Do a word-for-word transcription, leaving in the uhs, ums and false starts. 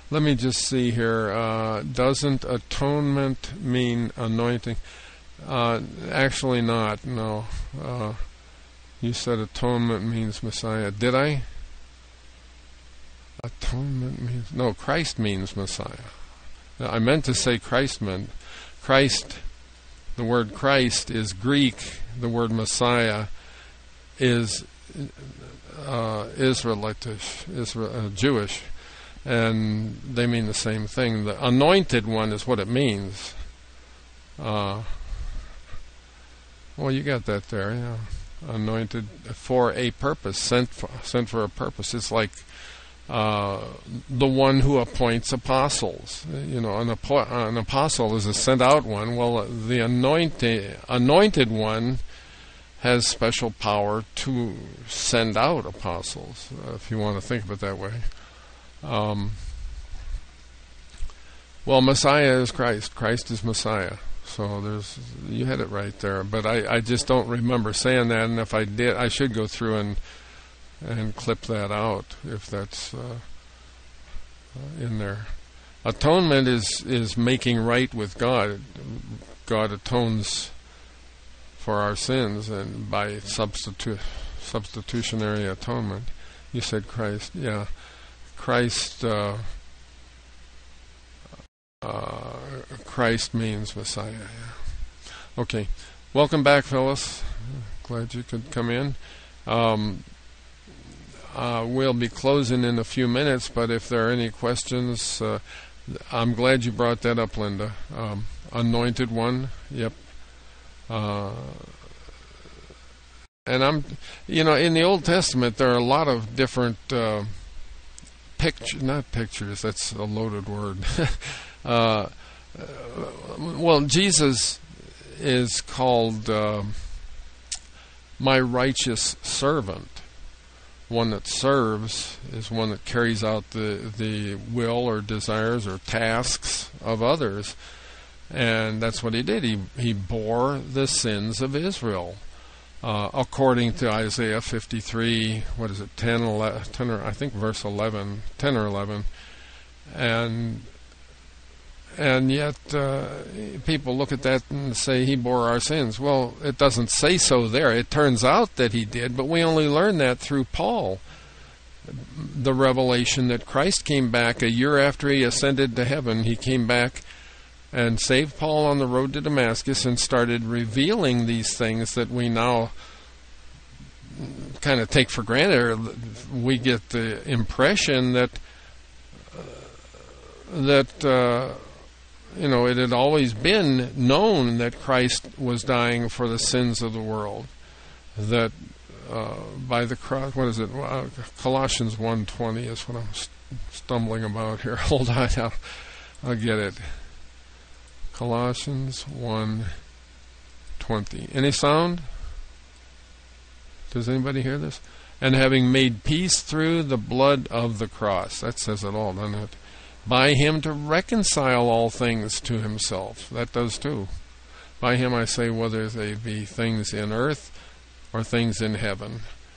let me just see here. Uh, doesn't atonement mean anointing? Uh, actually not, no. Uh, you said atonement means Messiah. Did I? Atonement means... No, Christ means Messiah. I meant to say Christ meant... Christ, the word Christ is Greek. The word Messiah is uh, Israelitish, Israel, uh, Jewish. And they mean the same thing. The anointed one is what it means. Uh, well, you got that there, yeah. Anointed for a purpose, sent for, sent for a purpose. It's like uh, the one who appoints apostles. You know, an, apo- an apostle is a sent out one. Well, the anointed anointed one has special power to send out apostles, uh, if you want to think of it that way. Um, well, Messiah is Christ. Christ is Messiah. So there's, you had it right there. But I, I just don't remember saying that, and if I did, I should go through and and clip that out if that's uh, uh, in there. Atonement is, is making right with God. God atones for our sins, and by substitu- substitutionary atonement. You said Christ, yeah. Christ, uh, uh, Christ means Messiah. Yeah. Okay, welcome back, Phyllis. Glad you could come in. Um, uh, we'll be closing in a few minutes, but if there are any questions, uh, I'm glad you brought that up, Linda. Um, anointed one, yep. Uh, and I'm, you know, in the Old Testament, there are a lot of different. Uh, Picture, not pictures, that's a loaded word. uh, well, Jesus is called uh, my righteous servant. One that serves is one that carries out the, the will or desires or tasks of others. And that's what he did. He, he bore the sins of Israel. Uh, according to Isaiah fifty-three, what is it, ten, eleven, ten or I think verse eleven, ten or eleven, and and yet uh, people look at that and say he bore our sins. Well, it doesn't say so there. It turns out that he did, but we only learn that through Paul. The revelation that Christ came back a year after he ascended to heaven. He came back and saved Paul on the road to Damascus and started revealing these things that we now kind of take for granted. We get the impression that uh, that uh, you know, it had always been known that Christ was dying for the sins of the world. That uh, by the cross, what is it? Uh, Colossians one twenty is what I'm st- stumbling about here. Hold on, I'll, I'll get it. Colossians one twenty. Any sound? Does anybody hear this? And having made peace through the blood of the cross. That says it all, doesn't it? By him to reconcile all things to himself. That does too. By him I say, whether they be things in earth or things in heaven.